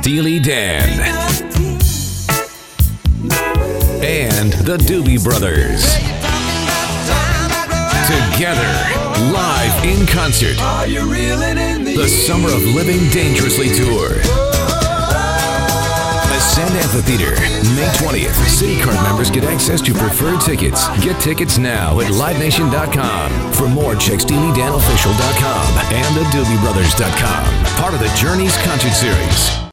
Steely Dan, and the Doobie Brothers. Together, live in concert. The Summer of Living Dangerously Tour. Ascend Amphitheater, May 20th. City Card members get access to preferred tickets. Get tickets now at LiveNation.com. For more, check SteelyDanOfficial.com and TheDoobieBrothers.com. Part of the Journeys concert series.